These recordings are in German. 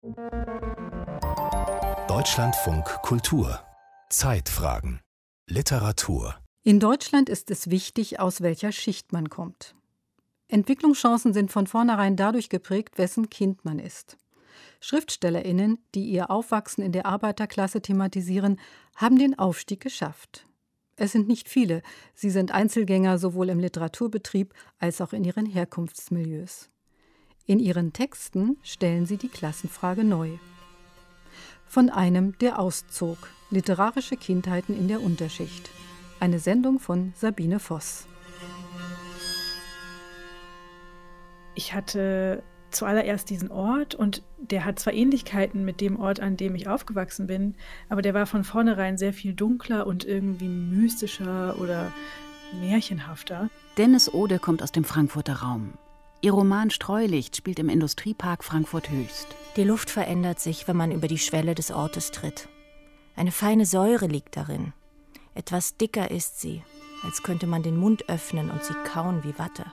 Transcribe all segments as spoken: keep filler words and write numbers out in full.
Deutschlandfunk Kultur. Zeitfragen. Literatur. In Deutschland ist es wichtig, aus welcher Schicht man kommt. Entwicklungschancen sind von vornherein dadurch geprägt, wessen Kind man ist. SchriftstellerInnen, die ihr Aufwachsen in der Arbeiterklasse thematisieren, haben den Aufstieg geschafft. Es sind nicht viele, sie sind Einzelgänger sowohl im Literaturbetrieb als auch in ihren Herkunftsmilieus. In ihren Texten stellen sie die Klassenfrage neu. Von einem, der auszog. Literarische Kindheiten in der Unterschicht. Eine Sendung von Sabine Voss. Ich hatte zuallererst diesen Ort und der hat zwar Ähnlichkeiten mit dem Ort, an dem ich aufgewachsen bin, aber der war von vornherein sehr viel dunkler und irgendwie mystischer oder märchenhafter. Dennis Ode kommt aus dem Frankfurter Raum. Ihr Roman Streulicht spielt im Industriepark Frankfurt-Höchst. Die Luft verändert sich, wenn man über die Schwelle des Ortes tritt. Eine feine Säure liegt darin. Etwas dicker ist sie, als könnte man den Mund öffnen und sie kauen wie Watte.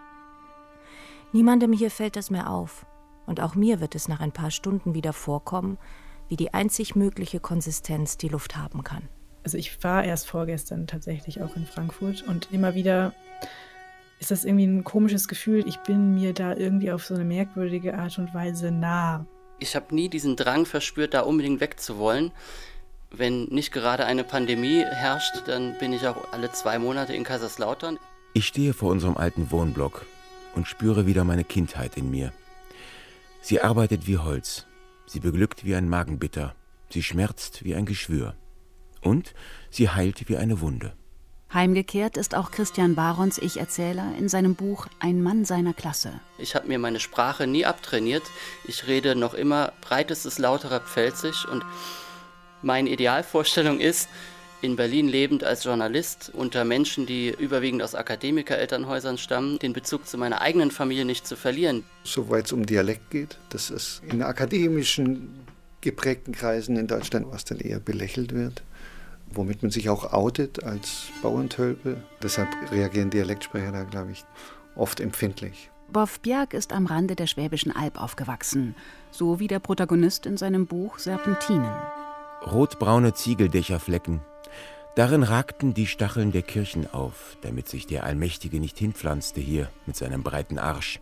Niemandem hier fällt das mehr auf. Und auch mir wird es nach ein paar Stunden wieder vorkommen, wie die einzig mögliche Konsistenz die Luft haben kann. Also ich war erst vorgestern tatsächlich auch in Frankfurt und immer wieder ist das irgendwie ein komisches Gefühl. Ich bin mir da irgendwie auf so eine merkwürdige Art und Weise nah. Ich habe nie diesen Drang verspürt, da unbedingt wegzuwollen. Wenn nicht gerade eine Pandemie herrscht, dann bin ich auch alle zwei Monate in Kaiserslautern. Ich stehe vor unserem alten Wohnblock und spüre wieder meine Kindheit in mir. Sie arbeitet wie Holz, sie beglückt wie ein Magenbitter, sie schmerzt wie ein Geschwür und sie heilt wie eine Wunde. Heimgekehrt ist auch Christian Barons Ich-Erzähler in seinem Buch Ein Mann seiner Klasse. Ich habe mir meine Sprache nie abtrainiert. Ich rede noch immer breitestes, lauterer Pfälzisch und meine Idealvorstellung ist, in Berlin lebend als Journalist unter Menschen, die überwiegend aus Akademiker-Elternhäusern stammen, den Bezug zu meiner eigenen Familie nicht zu verlieren. Soweit es um Dialekt geht, dass es in akademischen geprägten Kreisen in Deutschland was dann eher belächelt wird, womit man sich auch outet als Bauerntölpel. Deshalb reagieren Dialektsprecher da, glaube ich, oft empfindlich. Boff Bjerg ist am Rande der Schwäbischen Alb aufgewachsen, so wie der Protagonist in seinem Buch Serpentinen. Rotbraune Ziegeldächerflecken. Darin ragten die Stacheln der Kirchen auf, damit sich der Allmächtige nicht hinpflanzte hier mit seinem breiten Arsch.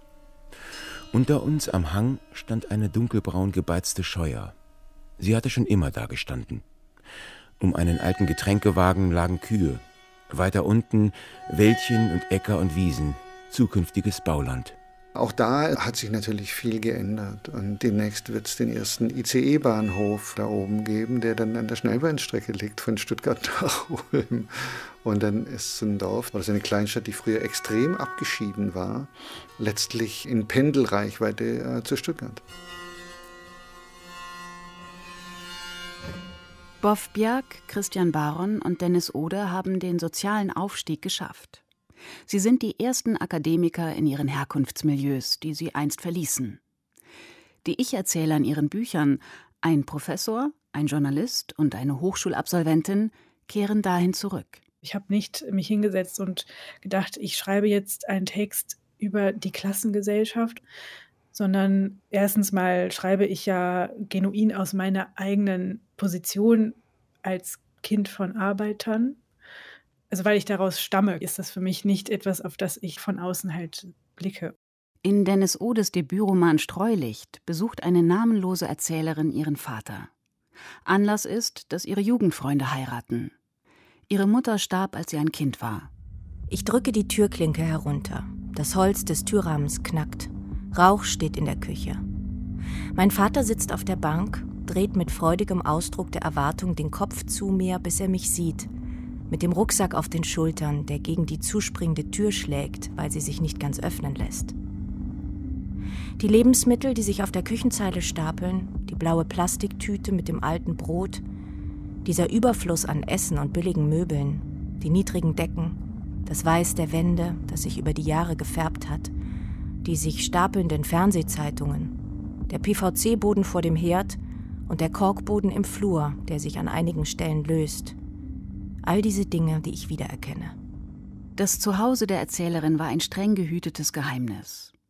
Unter uns am Hang stand eine dunkelbraun gebeizte Scheuer. Sie hatte schon immer da gestanden. Um einen alten Getränkewagen lagen Kühe. Weiter unten Wäldchen und Äcker und Wiesen, zukünftiges Bauland. Auch da hat sich natürlich viel geändert und demnächst wird es den ersten I C E-Bahnhof da oben geben, der dann an der Schnellbahnstrecke liegt von Stuttgart nach Ulm. Und dann ist so ein Dorf, oder so eine Kleinstadt, die früher extrem abgeschieden war, letztlich in Pendelreichweite äh, zu Stuttgart. Boff Bjerg, Christian Baron und Dennis Ode haben den sozialen Aufstieg geschafft. Sie sind die ersten Akademiker in ihren Herkunftsmilieus, die sie einst verließen. Die Ich-Erzähler in ihren Büchern, ein Professor, ein Journalist und eine Hochschulabsolventin, kehren dahin zurück. Ich habe nicht mich hingesetzt und gedacht, ich schreibe jetzt einen Text über die Klassengesellschaft, sondern erstens mal schreibe ich ja genuin aus meiner eigenen Position als Kind von Arbeitern. Also weil ich daraus stamme, ist das für mich nicht etwas, auf das ich von außen halt blicke. In Dennis Odes Debütroman Streulicht besucht eine namenlose Erzählerin ihren Vater. Anlass ist, dass ihre Jugendfreunde heiraten. Ihre Mutter starb, als sie ein Kind war. Ich drücke die Türklinke herunter. Das Holz des Türrahmens knackt. Rauch steht in der Küche. Mein Vater sitzt auf der Bank, dreht mit freudigem Ausdruck der Erwartung den Kopf zu mir, bis er mich sieht. Mit dem Rucksack auf den Schultern, der gegen die zuspringende Tür schlägt, weil sie sich nicht ganz öffnen lässt. Die Lebensmittel, die sich auf der Küchenzeile stapeln, die blaue Plastiktüte mit dem alten Brot, dieser Überfluss an Essen und billigen Möbeln, die niedrigen Decken, das Weiß der Wände, das sich über die Jahre gefärbt hat, die sich stapelnden Fernsehzeitungen, der P V C-Boden vor dem Herd und der Korkboden im Flur, der sich an einigen Stellen löst. All diese Dinge, die ich wiedererkenne. Das Zuhause der Erzählerin war ein streng gehütetes Geheimnis.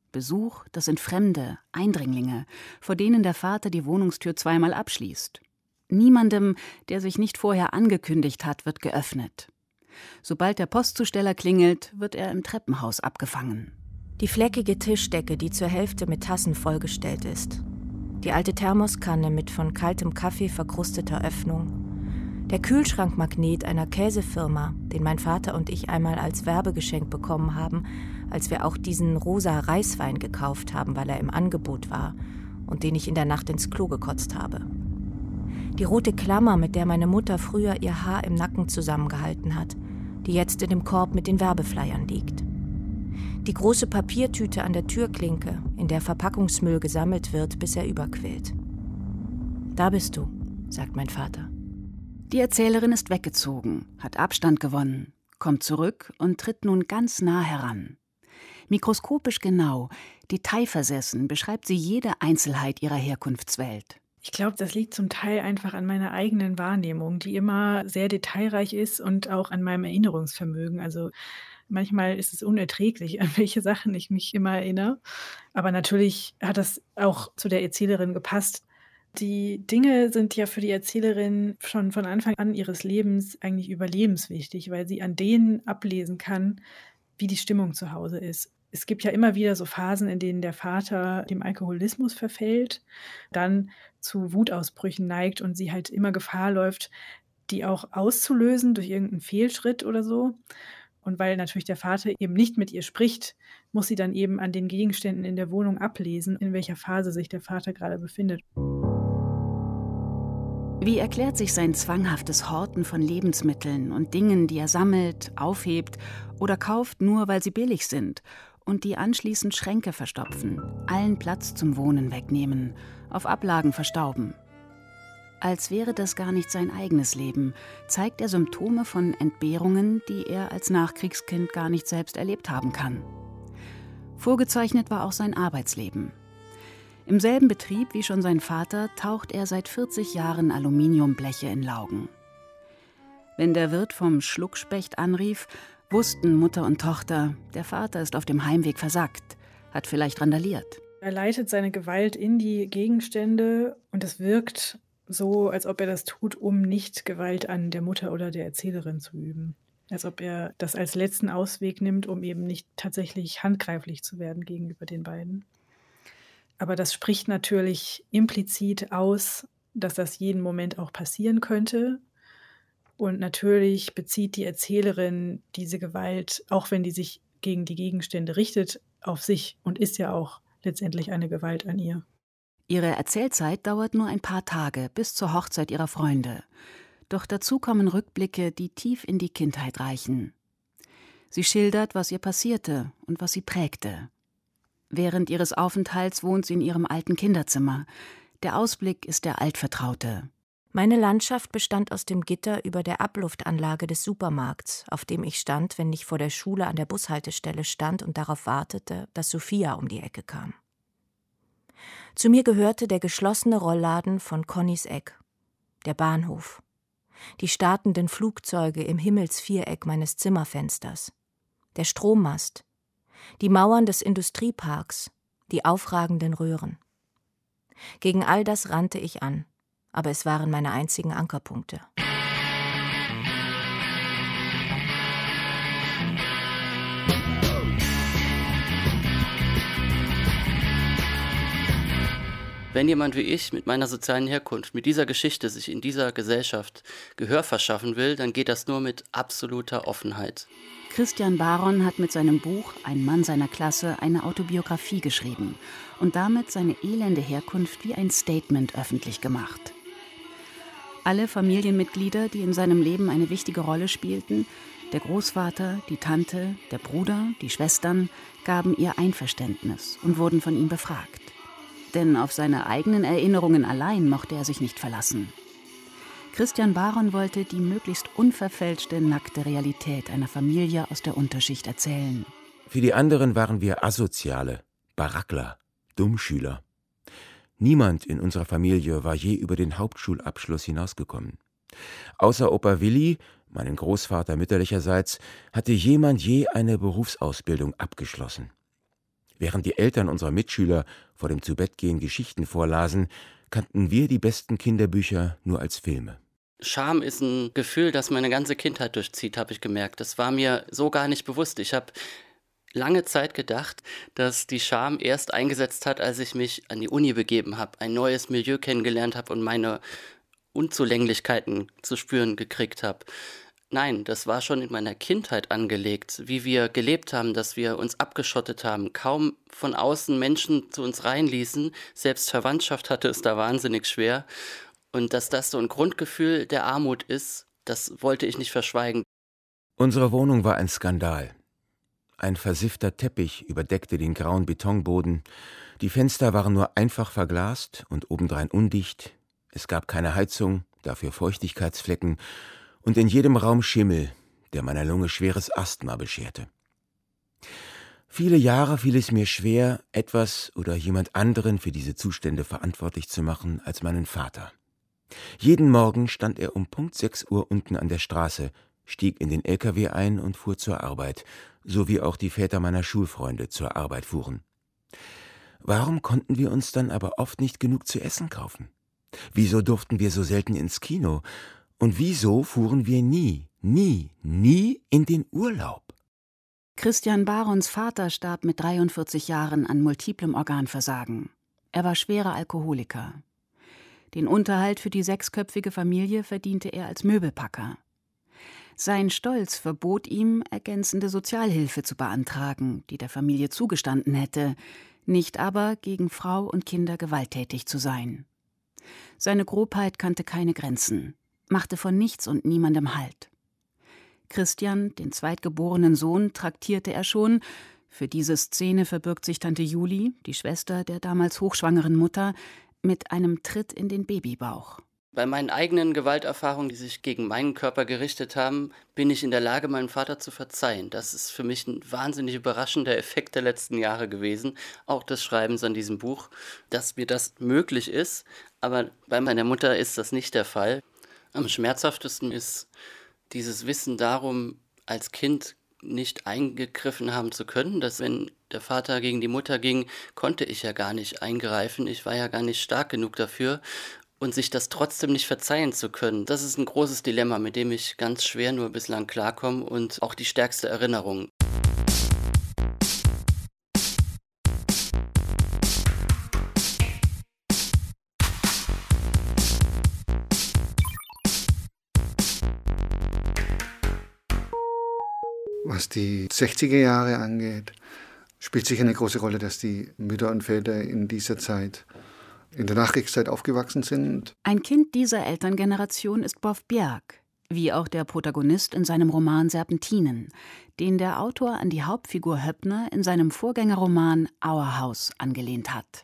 Besuch, das sind Fremde, Eindringlinge, vor denen der Vater die Wohnungstür zweimal abschließt. Niemandem, der sich nicht vorher angekündigt hat, wird geöffnet. Sobald der Postzusteller klingelt, wird er im Treppenhaus abgefangen. Die fleckige Tischdecke, die zur Hälfte mit Tassen vollgestellt ist. Die alte Thermoskanne mit von kaltem Kaffee verkrusteter Öffnung. Der Kühlschrankmagnet einer Käsefirma, den mein Vater und ich einmal als Werbegeschenk bekommen haben, als wir auch diesen rosa Reiswein gekauft haben, weil er im Angebot war und den ich in der Nacht ins Klo gekotzt habe. Die rote Klammer, mit der meine Mutter früher ihr Haar im Nacken zusammengehalten hat, die jetzt in dem Korb mit den Werbeflyern liegt. Die große Papiertüte an der Türklinke, in der Verpackungsmüll gesammelt wird, bis er überquillt. Da bist du, sagt mein Vater. Die Erzählerin ist weggezogen, hat Abstand gewonnen, kommt zurück und tritt nun ganz nah heran. Mikroskopisch genau, detailversessen beschreibt sie jede Einzelheit ihrer Herkunftswelt. Ich glaube, das liegt zum Teil einfach an meiner eigenen Wahrnehmung, die immer sehr detailreich ist und auch an meinem Erinnerungsvermögen. Also manchmal ist es unerträglich, an welche Sachen ich mich immer erinnere. Aber natürlich hat das auch zu der Erzählerin gepasst. Die Dinge sind ja für die Erzählerin schon von Anfang an ihres Lebens eigentlich überlebenswichtig, weil sie an denen ablesen kann, wie die Stimmung zu Hause ist. Es gibt ja immer wieder so Phasen, in denen der Vater dem Alkoholismus verfällt, dann zu Wutausbrüchen neigt und sie halt immer Gefahr läuft, die auch auszulösen durch irgendeinen Fehlschritt oder so. Und weil natürlich der Vater eben nicht mit ihr spricht, muss sie dann eben an den Gegenständen in der Wohnung ablesen, in welcher Phase sich der Vater gerade befindet. Wie erklärt sich sein zwanghaftes Horten von Lebensmitteln und Dingen, die er sammelt, aufhebt oder kauft, nur weil sie billig sind und die anschließend Schränke verstopfen, allen Platz zum Wohnen wegnehmen, auf Ablagen verstauben? Als wäre das gar nicht sein eigenes Leben, zeigt er Symptome von Entbehrungen, die er als Nachkriegskind gar nicht selbst erlebt haben kann. Vorgezeichnet war auch sein Arbeitsleben. Im selben Betrieb wie schon sein Vater taucht er seit vierzig Jahren Aluminiumbleche in Laugen. Wenn der Wirt vom Schluckspecht anrief, wussten Mutter und Tochter, der Vater ist auf dem Heimweg versackt, hat vielleicht randaliert. Er leitet seine Gewalt in die Gegenstände und es wirkt so, als ob er das tut, um nicht Gewalt an der Mutter oder der Erzählerin zu üben. Als ob er das als letzten Ausweg nimmt, um eben nicht tatsächlich handgreiflich zu werden gegenüber den beiden. Aber das spricht natürlich implizit aus, dass das jeden Moment auch passieren könnte. Und natürlich bezieht die Erzählerin diese Gewalt, auch wenn die sich gegen die Gegenstände richtet, auf sich und ist ja auch letztendlich eine Gewalt an ihr. Ihre Erzählzeit dauert nur ein paar Tage bis zur Hochzeit ihrer Freunde. Doch dazu kommen Rückblicke, die tief in die Kindheit reichen. Sie schildert, was ihr passierte und was sie prägte. Während ihres Aufenthalts wohnt sie in ihrem alten Kinderzimmer. Der Ausblick ist der altvertraute. Meine Landschaft bestand aus dem Gitter über der Abluftanlage des Supermarkts, auf dem ich stand, wenn ich vor der Schule an der Bushaltestelle stand und darauf wartete, dass Sophia um die Ecke kam. Zu mir gehörte der geschlossene Rollladen von Connys Eck, der Bahnhof, die startenden Flugzeuge im Himmelsviereck meines Zimmerfensters, der Strommast, die Mauern des Industrieparks, die aufragenden Röhren. Gegen all das rannte ich an, aber es waren meine einzigen Ankerpunkte. Wenn jemand wie ich mit meiner sozialen Herkunft, mit dieser Geschichte sich in dieser Gesellschaft Gehör verschaffen will, dann geht das nur mit absoluter Offenheit. Christian Baron hat mit seinem Buch Ein Mann seiner Klasse eine Autobiografie geschrieben und damit seine elende Herkunft wie ein Statement öffentlich gemacht. Alle Familienmitglieder, die in seinem Leben eine wichtige Rolle spielten, der Großvater, die Tante, der Bruder, die Schwestern, gaben ihr Einverständnis und wurden von ihm befragt. Denn auf seine eigenen Erinnerungen allein mochte er sich nicht verlassen. Christian Baron wollte die möglichst unverfälschte, nackte Realität einer Familie aus der Unterschicht erzählen. Für die anderen waren wir Asoziale, Barackler, Dummschüler. Niemand in unserer Familie war je über den Hauptschulabschluss hinausgekommen. Außer Opa Willi, meinen Großvater mütterlicherseits, hatte jemand je eine Berufsausbildung abgeschlossen. Während die Eltern unserer Mitschüler vor dem Zubettgehen Geschichten vorlasen, kannten wir die besten Kinderbücher nur als Filme. Scham ist ein Gefühl, das meine ganze Kindheit durchzieht, habe ich gemerkt. Das war mir so gar nicht bewusst. Ich habe lange Zeit gedacht, dass die Scham erst eingesetzt hat, als ich mich an die Uni begeben habe, ein neues Milieu kennengelernt habe und meine Unzulänglichkeiten zu spüren gekriegt habe. Nein, das war schon in meiner Kindheit angelegt, wie wir gelebt haben, dass wir uns abgeschottet haben, kaum von außen Menschen zu uns reinließen, selbst Verwandtschaft hatte es da wahnsinnig schwer. Und dass das so ein Grundgefühl der Armut ist, das wollte ich nicht verschweigen. Unsere Wohnung war ein Skandal. Ein versiffter Teppich überdeckte den grauen Betonboden, die Fenster waren nur einfach verglast und obendrein undicht, es gab keine Heizung, dafür Feuchtigkeitsflecken und in jedem Raum Schimmel, der meiner Lunge schweres Asthma bescherte. Viele Jahre fiel es mir schwer, etwas oder jemand anderen für diese Zustände verantwortlich zu machen als meinen Vater. Jeden Morgen stand er um Punkt sechs Uhr unten an der Straße, stieg in den L K W ein und fuhr zur Arbeit, so wie auch die Väter meiner Schulfreunde zur Arbeit fuhren. Warum konnten wir uns dann aber oft nicht genug zu essen kaufen? Wieso durften wir so selten ins Kino? Und wieso fuhren wir nie, nie, nie in den Urlaub? Christian Barons Vater starb mit dreiundvierzig Jahren an multiplem Organversagen. Er war schwerer Alkoholiker. Den Unterhalt für die sechsköpfige Familie verdiente er als Möbelpacker. Sein Stolz verbot ihm, ergänzende Sozialhilfe zu beantragen, die der Familie zugestanden hätte, nicht aber gegen Frau und Kinder gewalttätig zu sein. Seine Grobheit kannte keine Grenzen, machte von nichts und niemandem Halt. Christian, den zweitgeborenen Sohn, traktierte er schon. Für diese Szene verbirgt sich Tante Juli, die Schwester der damals hochschwangeren Mutter, mit einem Tritt in den Babybauch. Bei meinen eigenen Gewalterfahrungen, die sich gegen meinen Körper gerichtet haben, bin ich in der Lage, meinem Vater zu verzeihen. Das ist für mich ein wahnsinnig überraschender Effekt der letzten Jahre gewesen, auch des Schreibens an diesem Buch, dass mir das möglich ist. Aber bei meiner Mutter ist das nicht der Fall. Am schmerzhaftesten ist dieses Wissen darum, als Kind nicht eingegriffen haben zu können, dass wenn der Vater gegen die Mutter ging, konnte ich ja gar nicht eingreifen, ich war ja gar nicht stark genug dafür und sich das trotzdem nicht verzeihen zu können, das ist ein großes Dilemma, mit dem ich ganz schwer nur bislang klarkomme und auch die stärkste Erinnerung. Was die sechziger Jahre angeht, spielt sicher eine große Rolle, dass die Mütter und Väter in dieser Zeit, in der Nachkriegszeit aufgewachsen sind. Ein Kind dieser Elterngeneration ist Boff Bjerg, wie auch der Protagonist in seinem Roman Serpentinen, den der Autor an die Hauptfigur Höppner in seinem Vorgängerroman Auerhaus angelehnt hat.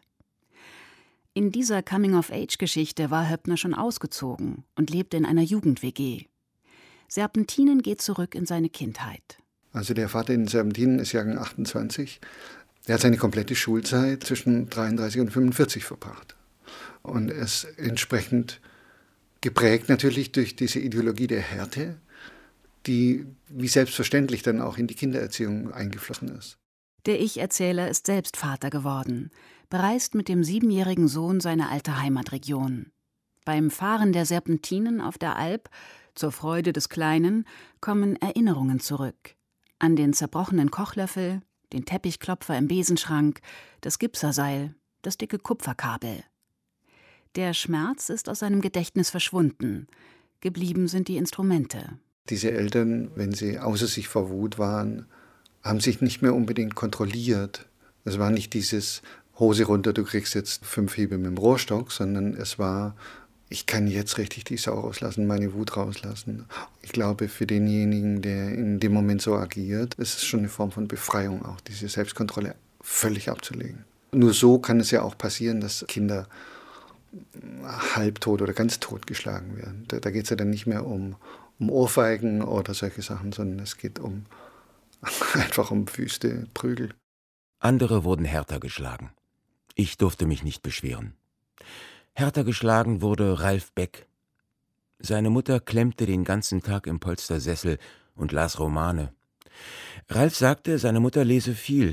In dieser Coming-of-Age-Geschichte war Höppner schon ausgezogen und lebte in einer Jugend-W G. Serpentinen geht zurück in seine Kindheit. Also der Vater in Serpentinen ist Jahrgang achtundzwanzig. Er hat seine komplette Schulzeit zwischen dreiunddreißig und fünfundvierzig verbracht. Und er ist entsprechend geprägt natürlich durch diese Ideologie der Härte, die wie selbstverständlich dann auch in die Kindererziehung eingeflossen ist. Der Ich-Erzähler ist selbst Vater geworden, bereist mit dem siebenjährigen Sohn seine alte Heimatregion. Beim Fahren der Serpentinen auf der Alp, zur Freude des Kleinen, kommen Erinnerungen zurück. An den zerbrochenen Kochlöffel, den Teppichklopfer im Besenschrank, das Gipserseil, das dicke Kupferkabel. Der Schmerz ist aus seinem Gedächtnis verschwunden. Geblieben sind die Instrumente. Diese Eltern, wenn sie außer sich vor Wut waren, haben sich nicht mehr unbedingt kontrolliert. Es war nicht dieses Hose runter, du kriegst jetzt fünf Hiebe mit dem Rohrstock, sondern es war, ich kann jetzt richtig die Sau rauslassen, meine Wut rauslassen. Ich glaube, für denjenigen, der in dem Moment so agiert, ist es schon eine Form von Befreiung, auch diese Selbstkontrolle völlig abzulegen. Nur so kann es ja auch passieren, dass Kinder halbtot oder ganz tot geschlagen werden. Da, da geht es ja dann nicht mehr um, um Ohrfeigen oder solche Sachen, sondern es geht um einfach um wüste Prügel. Andere wurden härter geschlagen. Ich durfte mich nicht beschweren. Härter geschlagen wurde Ralf Beck. Seine Mutter klemmte den ganzen Tag im Polstersessel und las Romane. Ralf sagte, seine Mutter lese viel,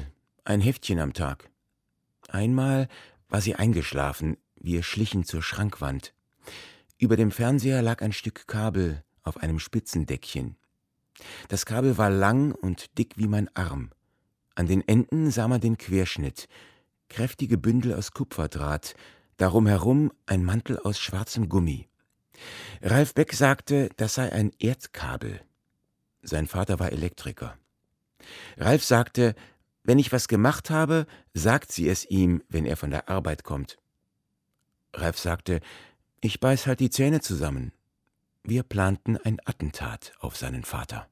ein Heftchen am Tag. Einmal war sie eingeschlafen, wir schlichen zur Schrankwand. Über dem Fernseher lag ein Stück Kabel auf einem Spitzendeckchen. Das Kabel war lang und dick wie mein Arm. An den Enden sah man den Querschnitt, kräftige Bündel aus Kupferdraht, darum herum ein Mantel aus schwarzem Gummi. Ralf Beck sagte, das sei ein Erdkabel. Sein Vater war Elektriker. Ralf sagte, wenn ich was gemacht habe, sagt sie es ihm, wenn er von der Arbeit kommt. Ralf sagte, ich beiß halt die Zähne zusammen. Wir planten ein Attentat auf seinen Vater.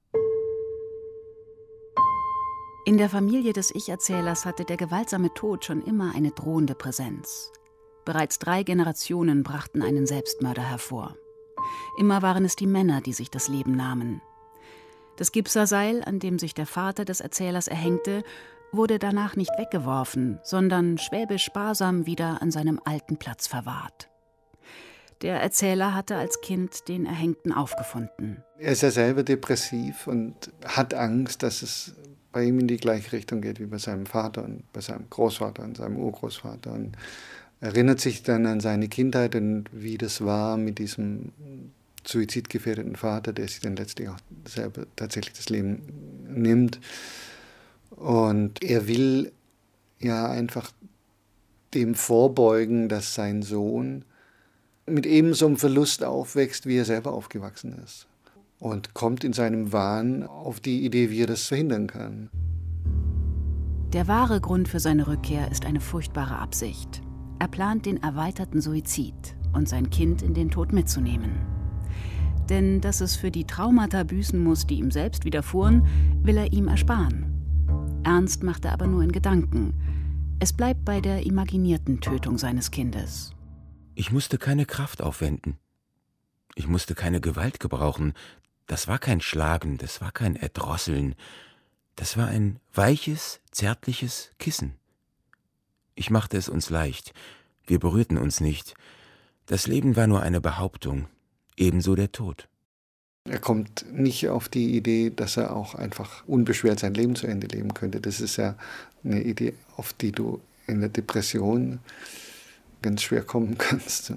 In der Familie des Ich-Erzählers hatte der gewaltsame Tod schon immer eine drohende Präsenz. Bereits drei Generationen brachten einen Selbstmörder hervor. Immer waren es die Männer, die sich das Leben nahmen. Das Gipserseil, an dem sich der Vater des Erzählers erhängte, wurde danach nicht weggeworfen, sondern schwäbisch sparsam wieder an seinem alten Platz verwahrt. Der Erzähler hatte als Kind den Erhängten aufgefunden. Er ist ja selber depressiv und hat Angst, dass es bei ihm in die gleiche Richtung geht wie bei seinem Vater und bei seinem Großvater und seinem Urgroßvater. Und erinnert sich dann an seine Kindheit und wie das war mit diesem suizidgefährdeten Vater, der sich dann letztlich auch selber tatsächlich das Leben nimmt. Und er will ja einfach dem vorbeugen, dass sein Sohn mit ebenso einem Verlust aufwächst, wie er selber aufgewachsen ist. Und kommt in seinem Wahn auf die Idee, wie er das verhindern kann. Der wahre Grund für seine Rückkehr ist eine furchtbare Absicht. Er plant den erweiterten Suizid und sein Kind in den Tod mitzunehmen. Denn dass es für die Traumata büßen muss, die ihm selbst widerfuhren, will er ihm ersparen. Ernst macht er aber nur in Gedanken. Es bleibt bei der imaginierten Tötung seines Kindes. Ich musste keine Kraft aufwenden. Ich musste keine Gewalt gebrauchen. Das war kein Schlagen, das war kein Erdrosseln. Das war ein weiches, zärtliches Kissen. Ich machte es uns leicht. Wir berührten uns nicht. Das Leben war nur eine Behauptung, ebenso der Tod. Er kommt nicht auf die Idee, dass er auch einfach unbeschwert sein Leben zu Ende leben könnte. Das ist ja eine Idee, auf die du in der Depression ganz schwer kommen kannst.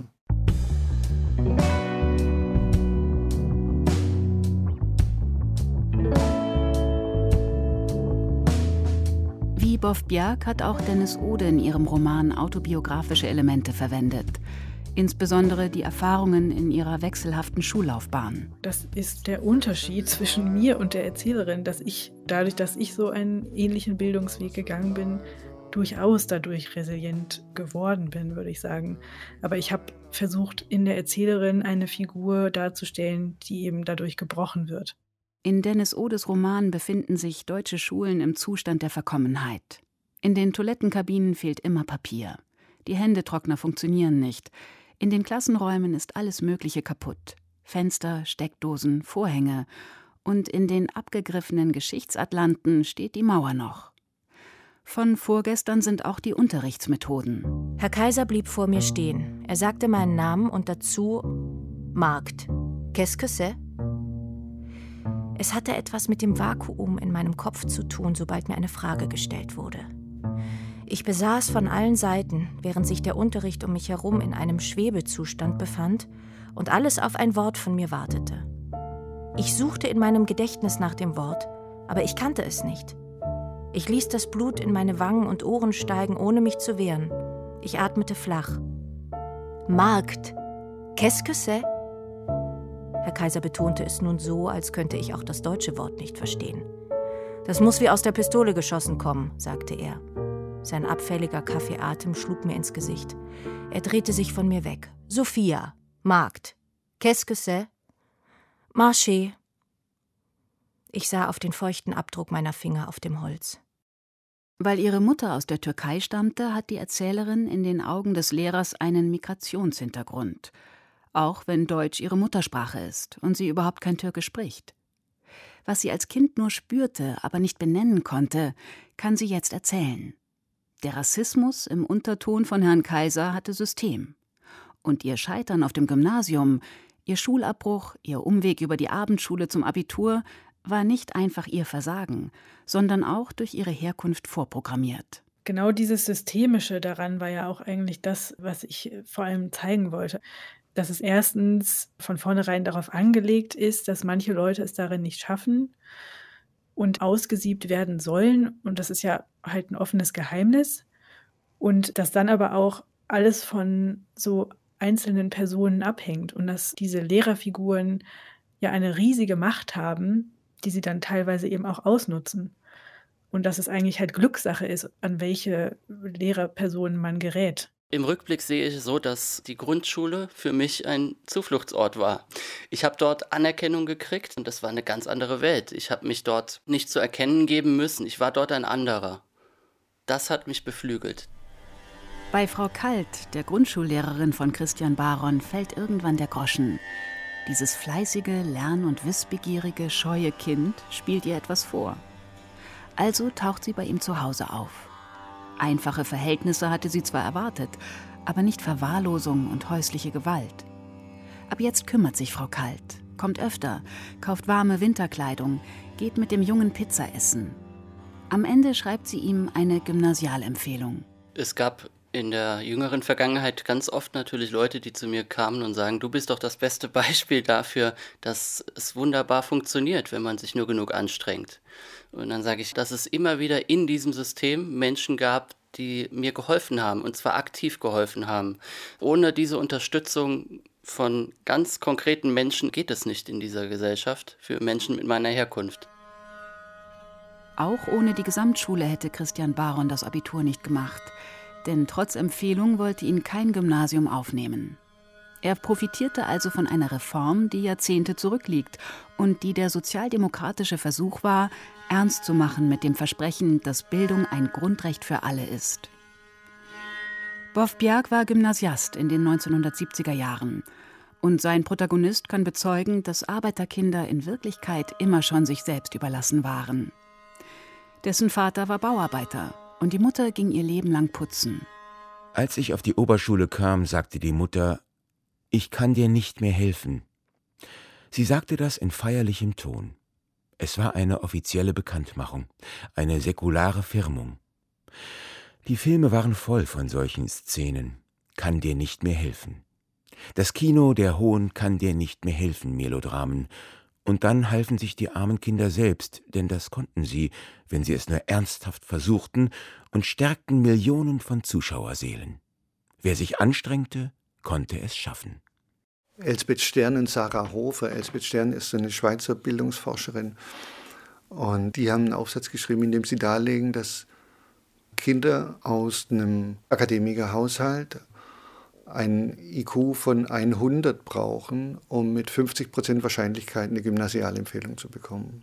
Wie Boff Bjerg hat auch Dennis Ode in ihrem Roman autobiografische Elemente verwendet. Insbesondere die Erfahrungen in ihrer wechselhaften Schullaufbahn. Das ist der Unterschied zwischen mir und der Erzählerin, dass ich, dadurch, dass ich so einen ähnlichen Bildungsweg gegangen bin, durchaus dadurch resilient geworden bin, würde ich sagen. Aber ich habe versucht, in der Erzählerin eine Figur darzustellen, die eben dadurch gebrochen wird. In Dennis Odes Roman befinden sich deutsche Schulen im Zustand der Verkommenheit. In den Toilettenkabinen fehlt immer Papier. Die Händetrockner funktionieren nicht. In den Klassenräumen ist alles Mögliche kaputt. Fenster, Steckdosen, Vorhänge. Und in den abgegriffenen Geschichtsatlanten steht die Mauer noch. Von vorgestern sind auch die Unterrichtsmethoden. Herr Kaiser blieb vor mir stehen. Er sagte meinen Namen und dazu Markt. Qu'est-ce que c'est? Es hatte etwas mit dem Vakuum in meinem Kopf zu tun, sobald mir eine Frage gestellt wurde. Ich besaß von allen Seiten, während sich der Unterricht um mich herum in einem Schwebezustand befand und alles auf ein Wort von mir wartete. Ich suchte in meinem Gedächtnis nach dem Wort, aber ich kannte es nicht. Ich ließ das Blut in meine Wangen und Ohren steigen, ohne mich zu wehren. Ich atmete flach. Markt. Qu'est-ce que c'est? Herr Kaiser betonte es nun so, als könnte ich auch das deutsche Wort nicht verstehen. Das muss wie aus der Pistole geschossen kommen, sagte er. Sein abfälliger Kaffeeatem schlug mir ins Gesicht. Er drehte sich von mir weg. Sophia, Markt. Qu'est-ce que c'est? Marché. Ich sah auf den feuchten Abdruck meiner Finger auf dem Holz. Weil ihre Mutter aus der Türkei stammte, hat die Erzählerin in den Augen des Lehrers einen Migrationshintergrund. Auch wenn Deutsch ihre Muttersprache ist und sie überhaupt kein Türkisch spricht. Was sie als Kind nur spürte, aber nicht benennen konnte, kann sie jetzt erzählen. Der Rassismus im Unterton von Herrn Kaiser hatte System. Und ihr Scheitern auf dem Gymnasium, ihr Schulabbruch, ihr Umweg über die Abendschule zum Abitur war nicht einfach ihr Versagen, sondern auch durch ihre Herkunft vorprogrammiert. Genau dieses Systemische daran war ja auch eigentlich das, was ich vor allem zeigen wollte. Dass es erstens von vornherein darauf angelegt ist, dass manche Leute es darin nicht schaffen und ausgesiebt werden sollen. Und das ist ja halt ein offenes Geheimnis. Und dass dann aber auch alles von so einzelnen Personen abhängt und dass diese Lehrerfiguren ja eine riesige Macht haben, die sie dann teilweise eben auch ausnutzen. Und dass es eigentlich halt Glückssache ist, an welche Lehrerpersonen man gerät. Im Rückblick sehe ich es so, dass die Grundschule für mich ein Zufluchtsort war. Ich habe dort Anerkennung gekriegt und das war eine ganz andere Welt. Ich habe mich dort nicht zu erkennen geben müssen. Ich war dort ein anderer. Das hat mich beflügelt. Bei Frau Kalt, der Grundschullehrerin von Christian Baron, fällt irgendwann der Groschen. Dieses fleißige, lern- und wissbegierige, scheue Kind spielt ihr etwas vor. Also taucht sie bei ihm zu Hause auf. Einfache Verhältnisse hatte sie zwar erwartet, aber nicht Verwahrlosung und häusliche Gewalt. Ab jetzt kümmert sich Frau Kalt, kommt öfter, kauft warme Winterkleidung, geht mit dem Jungen Pizza essen. Am Ende schreibt sie ihm eine Gymnasialempfehlung. Es gab in der jüngeren Vergangenheit ganz oft natürlich Leute, die zu mir kamen und sagen, du bist doch das beste Beispiel dafür, dass es wunderbar funktioniert, wenn man sich nur genug anstrengt. Und dann sage ich, dass es immer wieder in diesem System Menschen gab, die mir geholfen haben, und zwar aktiv geholfen haben. Ohne diese Unterstützung von ganz konkreten Menschen geht es nicht in dieser Gesellschaft, für Menschen mit meiner Herkunft. Auch ohne die Gesamtschule hätte Christian Baron das Abitur nicht gemacht. Denn trotz Empfehlung wollte ihn kein Gymnasium aufnehmen. Er profitierte also von einer Reform, die Jahrzehnte zurückliegt und die der sozialdemokratische Versuch war, ernst zu machen mit dem Versprechen, dass Bildung ein Grundrecht für alle ist. Bof Bjerg war Gymnasiast in den neunzehnhundertsiebziger Jahren. Und sein Protagonist kann bezeugen, dass Arbeiterkinder in Wirklichkeit immer schon sich selbst überlassen waren. Dessen Vater war Bauarbeiter. Und die Mutter ging ihr Leben lang putzen. Als ich auf die Oberschule kam, sagte die Mutter, ich kann dir nicht mehr helfen. Sie sagte das in feierlichem Ton. Es war eine offizielle Bekanntmachung, eine säkulare Firmung. Die Filme waren voll von solchen Szenen. Kann dir nicht mehr helfen. Das Kino der hohen Kann dir nicht mehr helfen Melodramen. Und dann halfen sich die armen Kinder selbst, denn das konnten sie, wenn sie es nur ernsthaft versuchten, und stärkten Millionen von Zuschauerseelen. Wer sich anstrengte, konnte es schaffen. Elsbeth Stern und Sarah Hofer. Elsbeth Stern ist so eine Schweizer Bildungsforscherin. Und die haben einen Aufsatz geschrieben, in dem sie darlegen, dass Kinder aus einem Akademikerhaushalt ein I Q von hundert brauchen, um mit fünfzig Prozent Wahrscheinlichkeit eine Gymnasialempfehlung zu bekommen.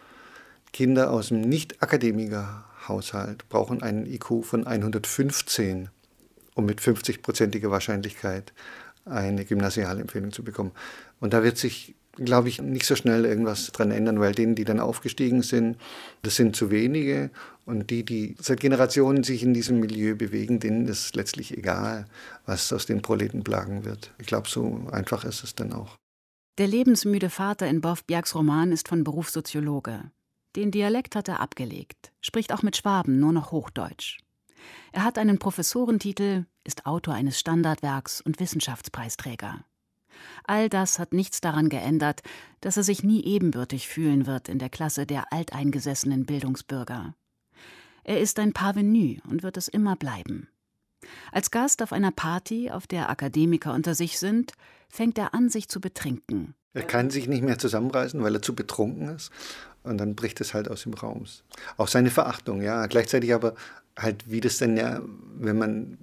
Kinder aus einem Nicht-Akademiker-Haushalt brauchen einen I Q von hundertfünfzehn, um mit fünfzig-prozentiger Wahrscheinlichkeit eine Gymnasialempfehlung zu bekommen. Und da wird sich, glaube ich, nicht so schnell irgendwas dran ändern, weil denen, die dann aufgestiegen sind, das sind zu wenige. Und die, die seit Generationen sich in diesem Milieu bewegen, denen ist letztlich egal, was aus den Proletenplagen wird. Ich glaube, so einfach ist es dann auch. Der lebensmüde Vater in Bof Bjergs Roman ist von Beruf Soziologe. Den Dialekt hat er abgelegt, spricht auch mit Schwaben nur noch Hochdeutsch. Er hat einen Professorentitel, ist Autor eines Standardwerks und Wissenschaftspreisträger. All das hat nichts daran geändert, dass er sich nie ebenbürtig fühlen wird in der Klasse der alteingesessenen Bildungsbürger. Er ist ein Parvenu und wird es immer bleiben. Als Gast auf einer Party, auf der Akademiker unter sich sind, fängt er an, sich zu betrinken. Er kann sich nicht mehr zusammenreißen, weil er zu betrunken ist. Und dann bricht es halt aus dem Raum. Auch seine Verachtung, ja. Gleichzeitig aber halt, wie das denn ja, wenn man,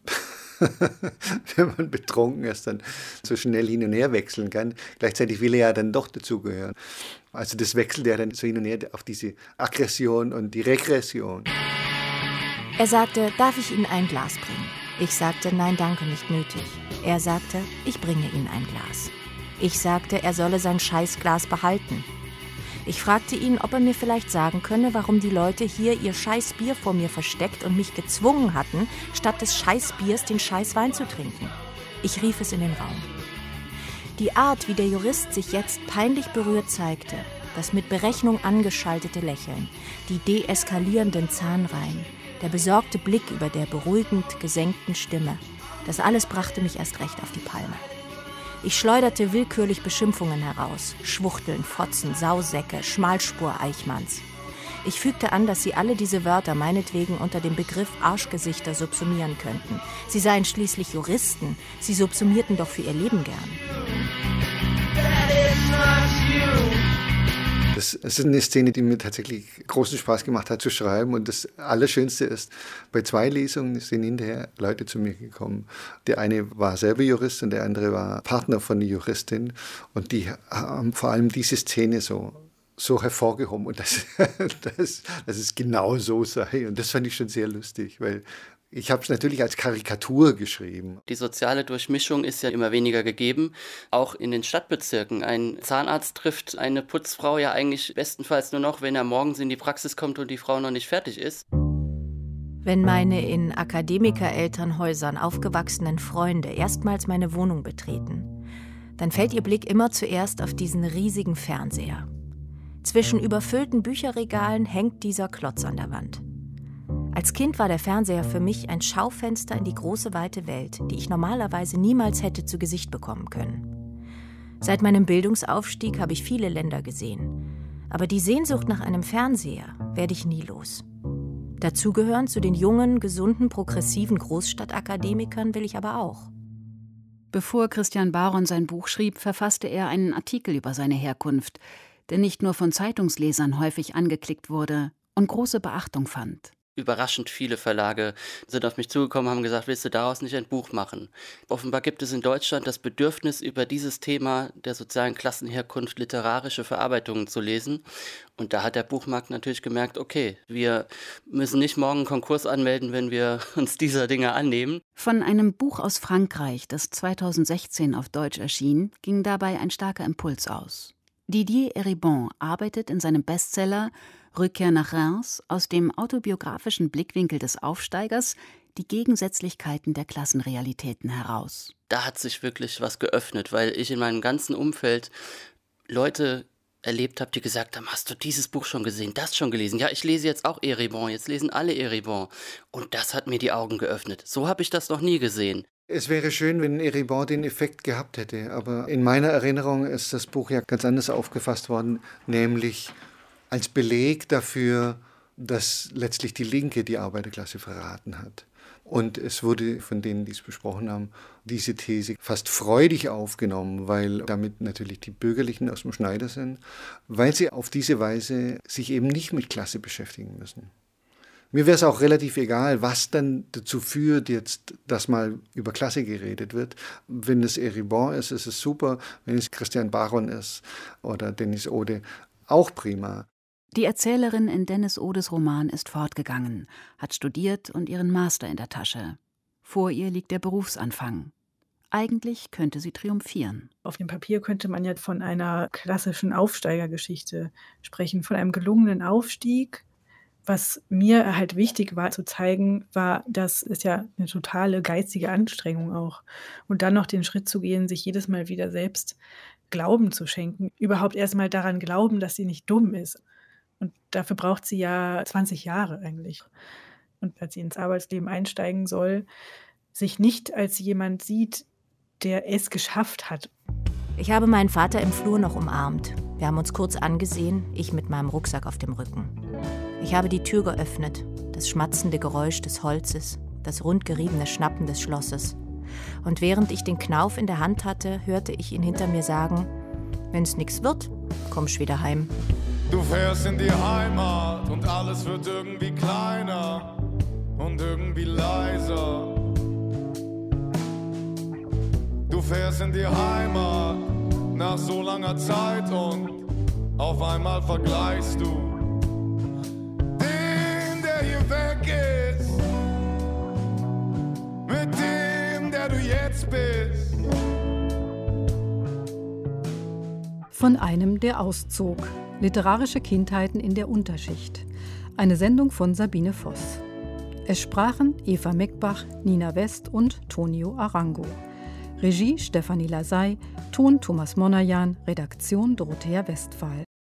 wenn man betrunken ist, dann so schnell hin und her wechseln kann. Gleichzeitig will er ja dann doch dazugehören. Also das wechselt ja dann so hin und her auf diese Aggression und die Regression. Er sagte, darf ich Ihnen ein Glas bringen? Ich sagte, nein, danke, nicht nötig. Er sagte, ich bringe Ihnen ein Glas. Ich sagte, er solle sein Scheißglas behalten. Ich fragte ihn, ob er mir vielleicht sagen könne, warum die Leute hier ihr Scheißbier vor mir versteckt und mich gezwungen hatten, statt des Scheißbiers den Scheißwein zu trinken. Ich rief es in den Raum. Die Art, wie der Jurist sich jetzt peinlich berührt zeigte, das mit Berechnung angeschaltete Lächeln, die deeskalierenden Zahnreihen, der besorgte Blick über der beruhigend gesenkten Stimme. Das alles brachte mich erst recht auf die Palme. Ich schleuderte willkürlich Beschimpfungen heraus. Schwuchteln, Fotzen, Sausäcke, Schmalspur-Eichmanns. Ich fügte an, dass sie alle diese Wörter meinetwegen unter dem Begriff Arschgesichter subsumieren könnten. Sie seien schließlich Juristen. Sie subsumierten doch für ihr Leben gern. Das ist eine Szene, die mir tatsächlich großen Spaß gemacht hat zu schreiben. Und das Allerschönste ist, bei zwei Lesungen sind hinterher Leute zu mir gekommen. Der eine war selber Jurist und der andere war Partner von der Juristin. Und die haben vor allem diese Szene so so hervorgehoben und dass, dass, dass es genau so sei. Und das fand ich schon sehr lustig, weil ich habe es natürlich als Karikatur geschrieben. Die soziale Durchmischung ist ja immer weniger gegeben, auch in den Stadtbezirken. Ein Zahnarzt trifft eine Putzfrau ja eigentlich bestenfalls nur noch, wenn er morgens in die Praxis kommt und die Frau noch nicht fertig ist. Wenn meine in Akademiker-Elternhäusern aufgewachsenen Freunde erstmals meine Wohnung betreten, dann fällt ihr Blick immer zuerst auf diesen riesigen Fernseher. Zwischen überfüllten Bücherregalen hängt dieser Klotz an der Wand. Als Kind war der Fernseher für mich ein Schaufenster in die große, weite Welt, die ich normalerweise niemals hätte zu Gesicht bekommen können. Seit meinem Bildungsaufstieg habe ich viele Länder gesehen. Aber die Sehnsucht nach einem Fernseher werde ich nie los. Dazugehören zu den jungen, gesunden, progressiven Großstadtakademikern will ich aber auch. Bevor Christian Baron sein Buch schrieb, verfasste er einen Artikel über seine Herkunft, der nicht nur von Zeitungslesern häufig angeklickt wurde und große Beachtung fand. Überraschend viele Verlage sind auf mich zugekommen und haben gesagt, willst du daraus nicht ein Buch machen? Offenbar gibt es in Deutschland das Bedürfnis, über dieses Thema der sozialen Klassenherkunft literarische Verarbeitungen zu lesen. Und da hat der Buchmarkt natürlich gemerkt, okay, wir müssen nicht morgen einen Konkurs anmelden, wenn wir uns dieser Dinge annehmen. Von einem Buch aus Frankreich, das zweitausendsechzehn auf Deutsch erschien, ging dabei ein starker Impuls aus. Didier Eribon arbeitet in seinem Bestseller Rückkehr nach Reims aus dem autobiografischen Blickwinkel des Aufsteigers die Gegensätzlichkeiten der Klassenrealitäten heraus. Da hat sich wirklich was geöffnet, weil ich in meinem ganzen Umfeld Leute erlebt habe, die gesagt haben, hast du dieses Buch schon gesehen, das schon gelesen? Ja, ich lese jetzt auch Eribon, jetzt lesen alle Eribon. Und das hat mir die Augen geöffnet. So habe ich das noch nie gesehen. Es wäre schön, wenn Eribon den Effekt gehabt hätte, aber in meiner Erinnerung ist das Buch ja ganz anders aufgefasst worden, nämlich als Beleg dafür, dass letztlich die Linke die Arbeiterklasse verraten hat. Und es wurde von denen, die es besprochen haben, diese These fast freudig aufgenommen, weil damit natürlich die Bürgerlichen aus dem Schneider sind, weil sie auf diese Weise sich eben nicht mit Klasse beschäftigen müssen. Mir wäre es auch relativ egal, was dann dazu führt, jetzt, dass mal über Klasse geredet wird. Wenn es Eribon ist, ist es super. Wenn es Christian Baron ist oder Denis Ode, auch prima. Die Erzählerin in Denis Odes Roman ist fortgegangen, hat studiert und ihren Master in der Tasche. Vor ihr liegt der Berufsanfang. Eigentlich könnte sie triumphieren. Auf dem Papier könnte man ja von einer klassischen Aufsteigergeschichte sprechen, von einem gelungenen Aufstieg. Was mir halt wichtig war zu zeigen, war, dass es ja eine totale geistige Anstrengung auch. Und dann noch den Schritt zu gehen, sich jedes Mal wieder selbst Glauben zu schenken. Überhaupt erst mal daran glauben, dass sie nicht dumm ist. Und dafür braucht sie ja zwanzig Jahre eigentlich. Und als sie ins Arbeitsleben einsteigen soll, sich nicht als jemand sieht, der es geschafft hat. Ich habe meinen Vater im Flur noch umarmt. Wir haben uns kurz angesehen, ich mit meinem Rucksack auf dem Rücken. Ich habe die Tür geöffnet, das schmatzende Geräusch des Holzes, das rundgeriebene Schnappen des Schlosses. Und während ich den Knauf in der Hand hatte, hörte ich ihn hinter mir sagen, wenn's nix wird, kommst wieder heim. Du fährst in die Heimat und alles wird irgendwie kleiner und irgendwie leiser. Du fährst in die Heimat nach so langer Zeit und auf einmal vergleichst du den, der hier weg ist, mit dem, der du jetzt bist. Von einem, der auszog. Literarische Kindheiten in der Unterschicht. Eine Sendung von Sabine Voss. Es sprachen Eva Meckbach, Nina West und Tonio Arango. Regie Stefanie Lasey, Ton Thomas Monajan, Redaktion Dorothea Westphal.